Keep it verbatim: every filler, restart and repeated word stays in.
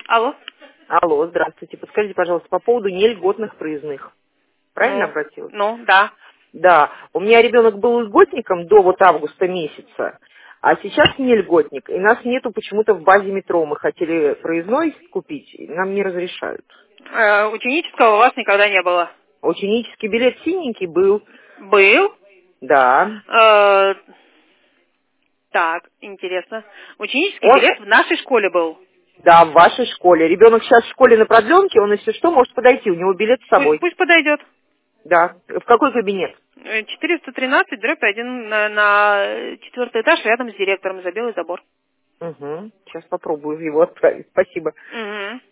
Алло. Алло, здравствуйте. Подскажите, пожалуйста, по поводу нельготных проездных. Правильно Ну, обратилась? ну, да. Да. У меня ребенок был льготником до вот августа месяца, а сейчас не льготник. И нас нету почему-то в базе метро. Мы хотели проездной купить, и нам не разрешают. Э, ученического у вас никогда не было. Ученический билет синенький был. Был. Да. Э, так, интересно. Ученический Он, билет в нашей школе был. да, в вашей школе. Ребенок сейчас в школе на продленке, он, если что, может подойти. У него билет с Пусть, собой. пусть подойдет. Да. В какой кабинет? Э, четыреста тринадцать, дробь один на, на четвертый этаж, рядом с директором, за белый забор. Угу. Сейчас попробую его отправить. Спасибо. Угу.